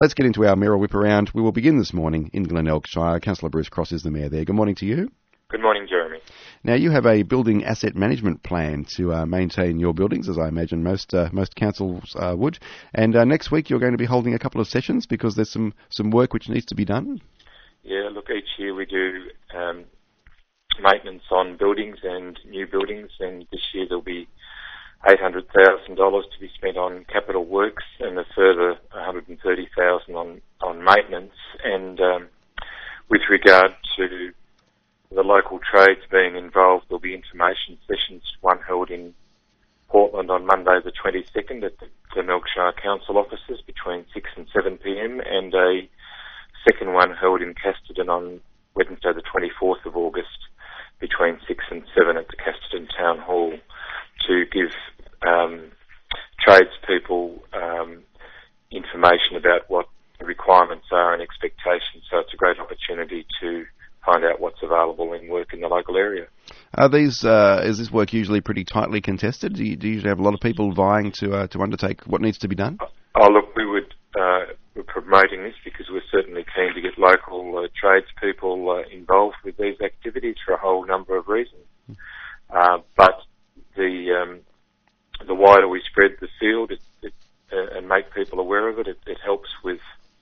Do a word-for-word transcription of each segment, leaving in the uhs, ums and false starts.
Let's get into our mayoral whip around. We will begin this morning in Glenelg Shire. Councillor Bruce Cross is the mayor there. Good morning to you. Good morning, Jeremy. Now, you have a building asset management plan to uh, maintain your buildings, as I imagine most uh, most councils uh, would. And uh, next week you're going to be holding a couple of sessions because there's some, some work which needs to be done. Yeah, look, each year we do um, maintenance on buildings and new buildings, and this year there'll be eight hundred thousand dollars to be spent on capital works and a further one hundred thirty thousand dollars on, on maintenance. And um, with regard to the local trades being involved, there'll be information sessions, one held in Portland on Monday the twenty-second at the Glenelg Shire Council offices between six and seven p.m, and a second one held in Casterton on Wednesday the twenty-fourth of August between six and seven at the Casterton Town Hall to give um, tradespeople um, information about what the requirements are and expectations. So it's a great opportunity to find out what's available in work in the local area. Are these uh, is this work usually pretty tightly contested? Do you, do you usually have a lot of people vying to uh, to undertake what needs to be done? Oh, look, we would uh, we're promoting this because we're certainly keen to get local uh, tradespeople uh, involved with these activities for a whole number of reasons. Uh, but the um, the wider we spread the field it, it, uh, and make people aware of it, it, it helps with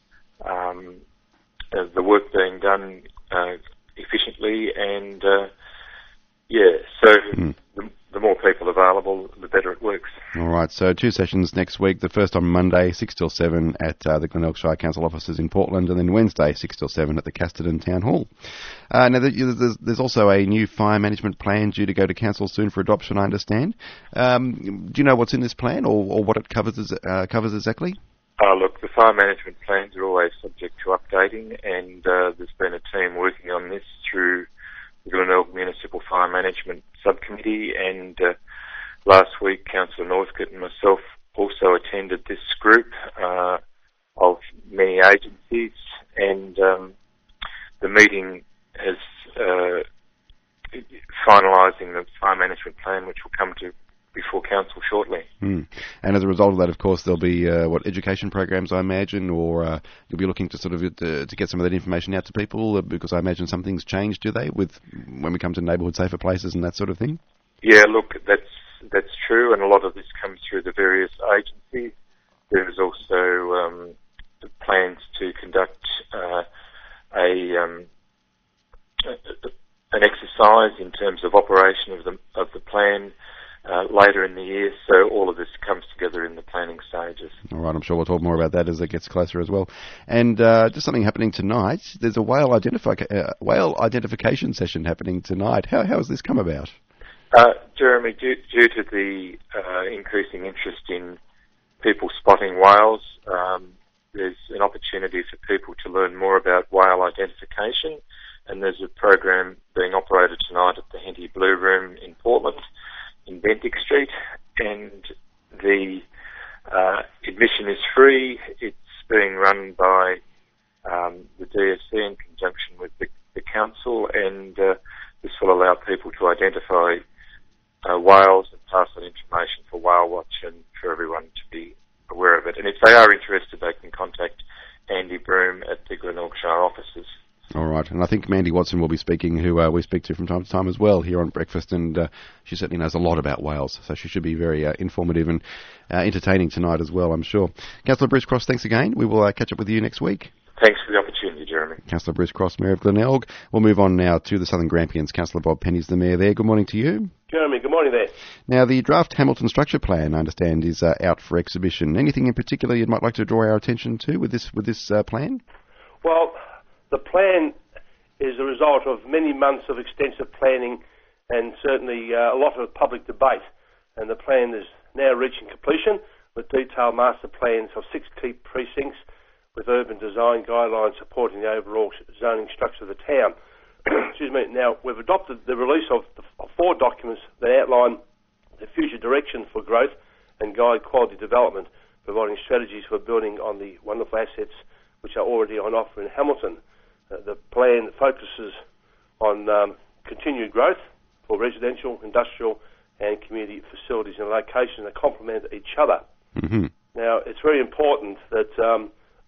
um, uh, the work being done uh, efficiently, and uh, yeah, so mm. the, the more people available, the better it works. All right, so two sessions next week. The first on Monday, six till seven at uh, the Glenelg Shire Council offices in Portland, and then Wednesday, six till seven at the Casterton Town Hall. Uh, now, there's, there's also a new fire management plan due to go to council soon for adoption, I understand. Um, do you know what's in this plan, or, or what it covers, uh, covers exactly? Uh, look, the fire management plans are always subject to updating, and uh, there's been a team working on this through the Glenelg Municipal Fire Management Subcommittee, and uh, last week Councillor Northcote and myself also attended this group uh, of many agencies, and um, the meeting is uh, finalising the fire management plan, which will come to before council shortly. Mm. And as a result of that, of course, there'll be uh, what education programs, I imagine, or uh, you'll be looking to sort of uh, to get some of that information out to people, uh, because I imagine some things change, do they, with when we come to neighbourhood safer places and that sort of thing? Yeah, look, that's that's true, and a lot of this comes through the various agencies. There is also um, the plans to conduct uh, a, um, a an exercise in terms of operation of the of the plan Uh, later in the year, so all of this comes together in the planning stages. All right, I'm sure we'll talk more about that as it gets closer as well. And uh, just something happening tonight. There's a whale, identifi- uh, whale identification session happening tonight. How how has this come about? Uh, Jeremy, due, due to the uh, increasing interest in people spotting whales, um, there's an opportunity for people to learn more about whale identification, and there's a program being operated tonight at the Henty Blue Room in Portland, in Bentinck Street, and the uh, admission is free. It's being run by um, the D S C in conjunction with the, the council, and uh, this will allow people to identify uh, whales and pass on information for Whale Watch and for everyone to be aware of it. And if they are interested, they can contact Andy Broome at the Glenelg Shire offices. All right, and I think Mandy Watson will be speaking, who uh, we speak to from time to time as well here on Breakfast, and uh, she certainly knows a lot about whales, so she should be very uh, informative and uh, entertaining tonight as well, I'm sure. Councillor Bruce Cross, thanks again. We will uh, catch up with you next week. Thanks for the opportunity, Jeremy. Councillor Bruce Cross, Mayor of Glenelg. We'll move on now to the Southern Grampians. Councillor Bob Penny's the Mayor there. Good morning to you. Jeremy, good morning there. Now, the draft Hamilton Structure Plan, I understand, is uh, out for exhibition. Anything in particular you might like to draw our attention to with this with this uh, plan? Well, the plan is the result of many months of extensive planning and certainly uh, a lot of public debate. And the plan is now reaching completion with detailed master plans of six key precincts with urban design guidelines supporting the overall zoning structure of the town. Excuse me. Now, we've adopted the release of, the, of four documents that outline the future direction for growth and guide quality development, providing strategies for building on the wonderful assets which are already on offer in Hamilton. Uh, the plan focuses on um, continued growth for residential, industrial and community facilities in locations that complement each other. Mm-hmm. Now, it's very important that um,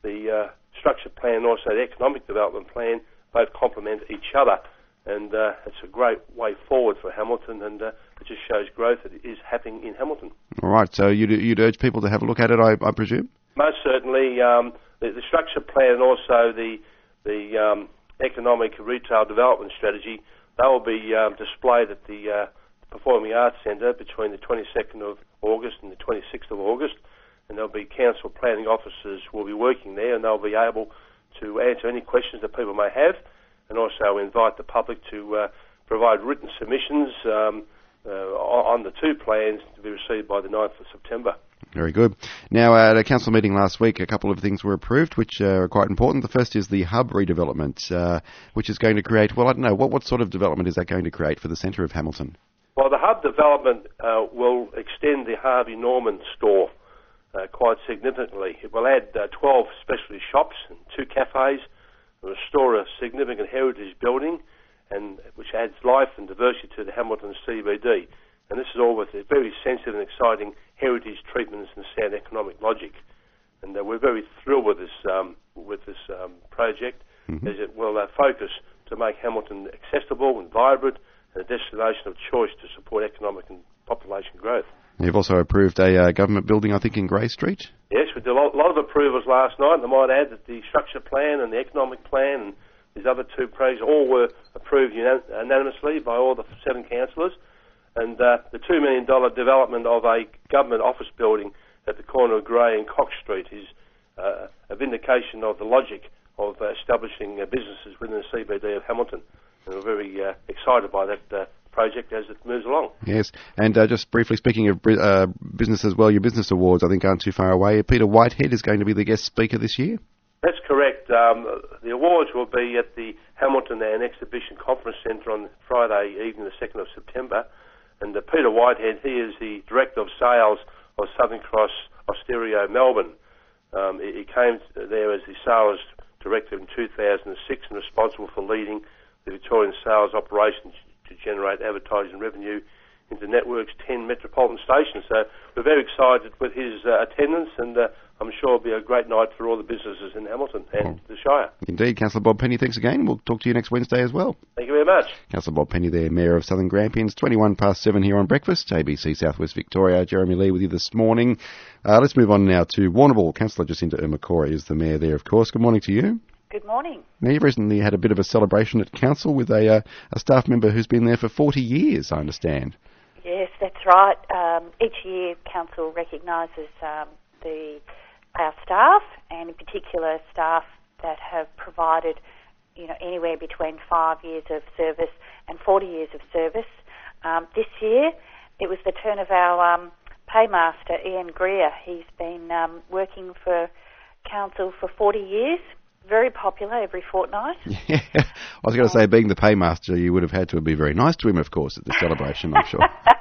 the uh, structure plan and also the economic development plan both complement each other. And uh, it's a great way forward for Hamilton, and uh, it just shows growth that is happening in Hamilton. All right, so you'd, you'd urge people to have a look at it, I, I presume? Most certainly. Um, the, the structure plan and also the, the um, economic retail development strategy, they will be um, displayed at the uh, Performing Arts Centre between the twenty-second of August and the twenty-sixth of August, and there'll be council planning officers will be working there, and they'll be able to answer any questions that people may have, and also invite the public to uh, provide written submissions um, uh, on the two plans to be received by the ninth of September. Very good. Now, at a council meeting last week, a couple of things were approved, which uh, are quite important. The first is the hub redevelopment, uh, which is going to create, well, I don't know, what, what sort of development is that going to create for the centre of Hamilton? Well, the hub development uh, will extend the Harvey Norman store uh, quite significantly. It will add uh, twelve specialty shops and two cafes, restore a significant heritage building, and which adds life and diversity to the Hamilton C B D. And this is all with a very sensitive and exciting heritage treatments and sound economic logic. And uh, we're very thrilled with this um, with this um, project, mm-hmm. as it will uh, focus to make Hamilton accessible and vibrant, and a destination of choice to support economic and population growth. You've also approved a uh, government building, I think, in Grey Street? Yes, we did a lot, a lot of approvals last night, and I might add that the structure plan and the economic plan and these other two projects all were approved unan- unanimously by all the seven councillors. And uh, the two million dollars development of a government office building at the corner of Grey and Cox Street is uh, a vindication of the logic of uh, establishing uh, businesses within the C B D of Hamilton. And we're very uh, excited by that uh, project as it moves along. Yes, and uh, just briefly speaking of uh, business as well, your business awards I think aren't too far away. Peter Whitehead is going to be the guest speaker this year. That's correct. Um, the awards will be at the Hamilton and Exhibition Conference Centre on Friday evening, the second of September. And uh, Peter Whitehead, he is the Director of Sales of Southern Cross Austereo Melbourne. Um, he, he came there as the Sales Director in two thousand six and responsible for leading the Victorian sales operations to generate advertising revenue into Network's ten metropolitan stations. So we're very excited with his uh, attendance, and uh, I'm sure it'll be a great night for all the businesses in Hamilton and oh. the Shire. Indeed. Councillor Bob Penny, thanks again. We'll talk to you next Wednesday as well. Thank you very much. Councillor Bob Penny there, Mayor of Southern Grampians. twenty-one past seven here on Breakfast. A B C Southwest Victoria. Jeremy Lee with you this morning. Uh, let's move on now to Warrnambool. Councillor Jacinta Ermacora is the Mayor there, of course. Good morning to you. Good morning. Now, you've recently had a bit of a celebration at Council with a, uh, a staff member who's been there for forty years, I understand. Yes, that's right. Um, each year, Council recognises um, the our staff, and in particular staff that have provided, you know, anywhere between five years of service and forty years of service. Um, this year, it was the turn of our um, paymaster, Ian Greer. He's been um, working for Council for forty years. Very popular every fortnight. Yeah, I was going to say, being the paymaster, you would have had to be very nice to him, of course, at the celebration, I'm sure.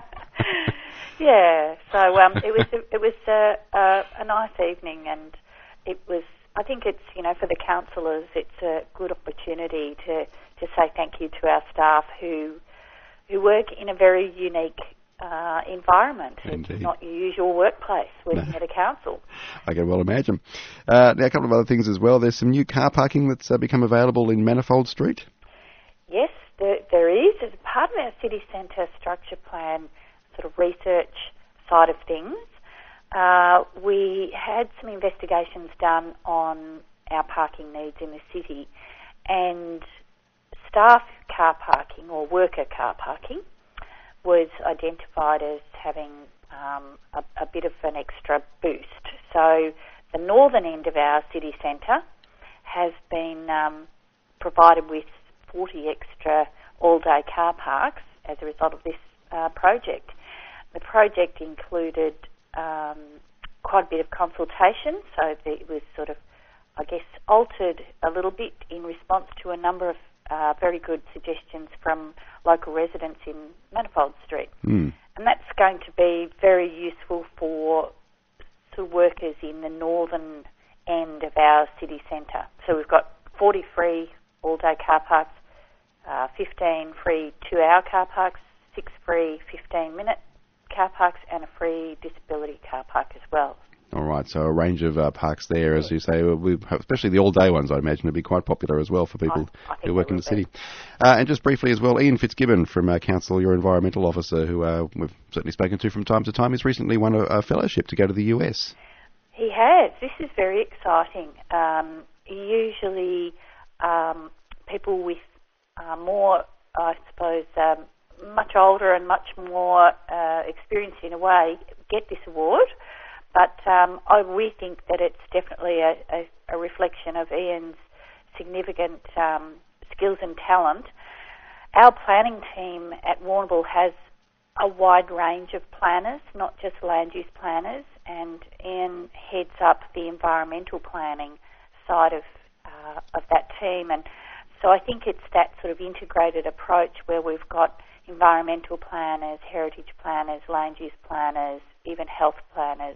Yeah, so um, it was a, it was a, a, a nice evening, and it was. I think it's, you know, for the councillors, it's a good opportunity to, to say thank you to our staff who who work in a very unique Uh, environment. Indeed. It's not your usual workplace working no. at a council. I can well imagine. Uh, now, a couple of other things as well. There's some new car parking that's uh, become available in Manifold Street. Yes, there, there is. As part of our city centre structure plan sort of research side of things, uh, we had some investigations done on our parking needs in the city, and staff car parking or worker car parking was identified as having um, a, a bit of an extra boost. So the northern end of our city centre has been um, provided with forty extra all-day car parks as a result of this uh, project. The project included um, quite a bit of consultation, so it was sort of, I guess, altered a little bit in response to a number of Uh, very good suggestions from local residents in Manifold Street. Mm. And that's going to be very useful for sort of workers in the northern end of our city centre. So we've got forty free all-day car parks, uh, fifteen free two-hour car parks, six free fifteen-minute car parks, and a free disability car park as well. All right, so a range of uh, parks there, as you say, we, especially the all-day ones, I imagine, would be quite popular as well for people I, I who work in the city. Be. Uh, and just briefly as well, Ian Fitzgibbon from uh, Council, your environmental officer, who uh, we've certainly spoken to from time to time, has recently won a, a fellowship to go to the U S. He has. This is very exciting. Um, usually um, people with uh, more, I suppose, um, much older and much more uh, experience in a way get this award. But um, I, we think that it's definitely a, a, a reflection of Ian's significant um, skills and talent. Our planning team at Warrnambool has a wide range of planners, not just land use planners, and Ian heads up the environmental planning side of uh, of that team. And so I think it's that sort of integrated approach where we've got environmental planners, heritage planners, land use planners, even health planners,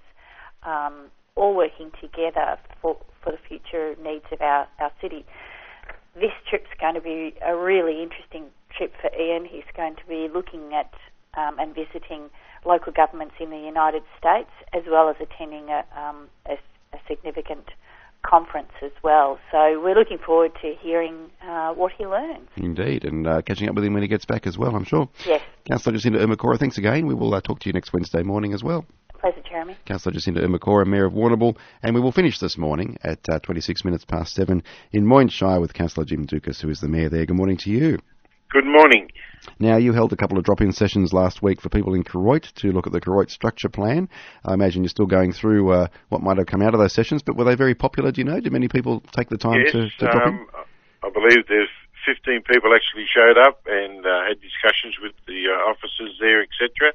Um, all working together for, for the future needs of our, our city. This trip's going to be a really interesting trip for Ian. He's going to be looking at um, and visiting local governments in the United States, as well as attending a, um, a, a significant conference as well. So we're looking forward to hearing uh, what he learns. Indeed, and uh, catching up with him when he gets back as well, I'm sure. Yes. Councillor Jacinta Ermacora, thanks again. We will uh, talk to you next Wednesday morning as well. Pleasure, Jeremy. Councillor Jacinta Ermacora, Mayor of Warrnambool, and we will finish this morning at uh, twenty-six minutes past seven in Moyne Shire with Councillor Jim Dukas, who is the Mayor there. Good morning to you. Good morning. Now, you held a couple of drop-in sessions last week for people in Koroit to look at the Koroit structure plan. I imagine you're still going through uh, what might have come out of those sessions, but were they very popular, do you know? Did many people take the time yes, to, to drop in? Um, I believe there's fifteen people actually showed up and uh, had discussions with the uh, officers there, et cetera.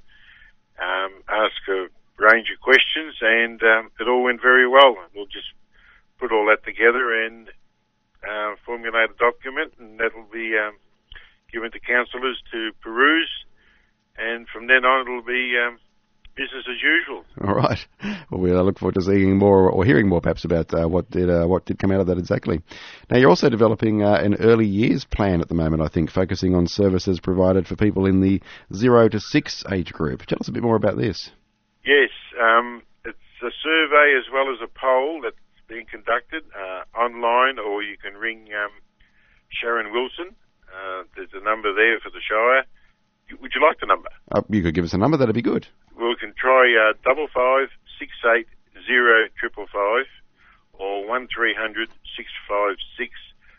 Um, asked a range of questions, and um, it all went very well. We'll just put all that together and uh, formulate a document, and that'll be um, given to councillors to peruse, and from then on it'll be um, business as usual. All right. Well, we look forward to seeing more or hearing more, perhaps, about uh, what did uh, what did come out of that exactly. Now, you're also developing uh, an early years plan at the moment, I think, focusing on services provided for people in the zero to six age group. Tell us a bit more about this. Yes, um, it's a survey as well as a poll that's being conducted uh, online, or you can ring um, Sharon Wilson. Uh, there's a number there for the Shire. Would you like the number? Uh, you could give us a number, that'd be good. We can try uh, double five six eight zero triple five or one three hundred six five six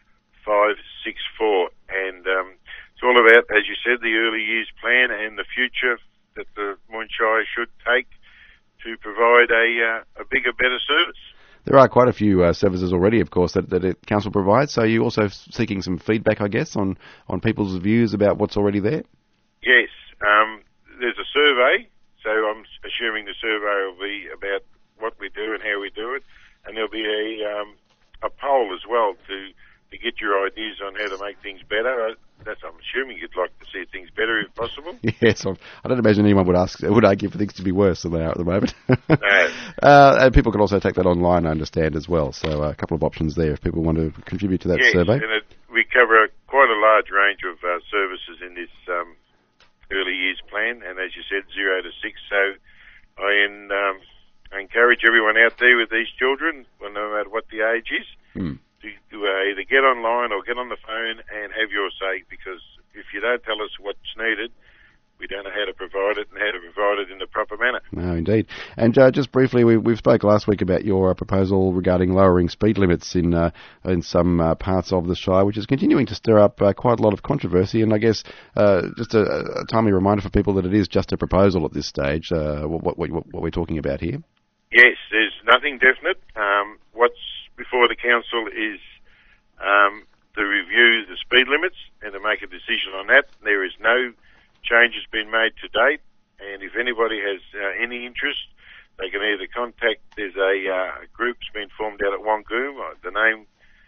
five six four, and um, it's all about, as you said, the early years plan and the future that the Moyne Shire should take to provide a uh, a bigger, better service. There are quite a few uh, services already, of course, that, that it, Council provides. So you're also seeking some feedback, I guess, on, on people's views about what's already there? Yes. Um, there's a survey, so I'm assuming the survey will be about what we do and how we do it, and there'll be a um, a poll as well to to get your ideas on how to make things better. That's, I'm assuming you'd like to see things better if possible. Yes, I don't imagine anyone would ask would argue for things to be worse than they are at the moment. No. uh, and people can also take that online, I understand, as well. So uh, a couple of options there if people want to contribute to that yes, survey. and it, we cover a, quite a large range of uh, services in this um, early years plan, and as you said, zero to six. So I, in, um, I encourage everyone out there with these children, well, no matter what the age is, Mm. to, to uh, either get online or get on the phone and have your say, because if you don't tell us what's needed, we don't know how to provide it and how to provide it in the proper manner. No, indeed. And uh, just briefly, we we spoke last week about your uh, proposal regarding lowering speed limits in uh, in some uh, parts of the Shire, which is continuing to stir up uh, quite a lot of controversy. And I guess uh, just a, a timely reminder for people that it is just a proposal at this stage. Uh, what, what what we're talking about here? Yes, there's nothing definite. Um, what's before the council is um, to review the speed limits and to make a decision on that. There is no changes been made to date, and if anybody has uh, any interest, they can either contact, there's a uh, group's been formed out at Wangoom. Uh, the name,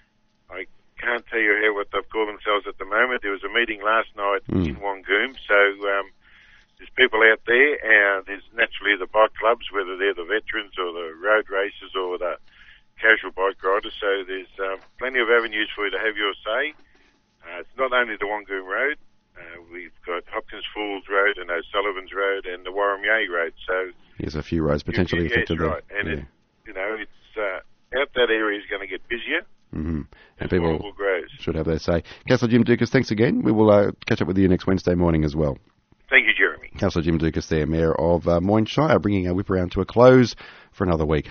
I can't tell you how what they've called themselves at the moment. There was a meeting last night mm. in Wangoom, so um, there's people out there, and there's naturally the bike clubs, whether they're the veterans or the road races or the casual bike riders, so there's uh, plenty of avenues for you to have your say. Uh, it's not only the Wangoom Road, uh, we've got Hopkins Falls Road and O'Sullivan's Road and the Warramyay Road, so... There's a few roads potentially yes, affected right. there. And yeah. it, you know, it's uh, out that area is going to get busier. Mm-hmm. And as people Warrnambool grows. should have their say. Councillor Jim Dukas, thanks again. We will uh, catch up with you next Wednesday morning as well. Thank you, Jeremy. Councillor Jim Dukas there, Mayor of uh, Moyne Shire, bringing our whip around to a close for another week.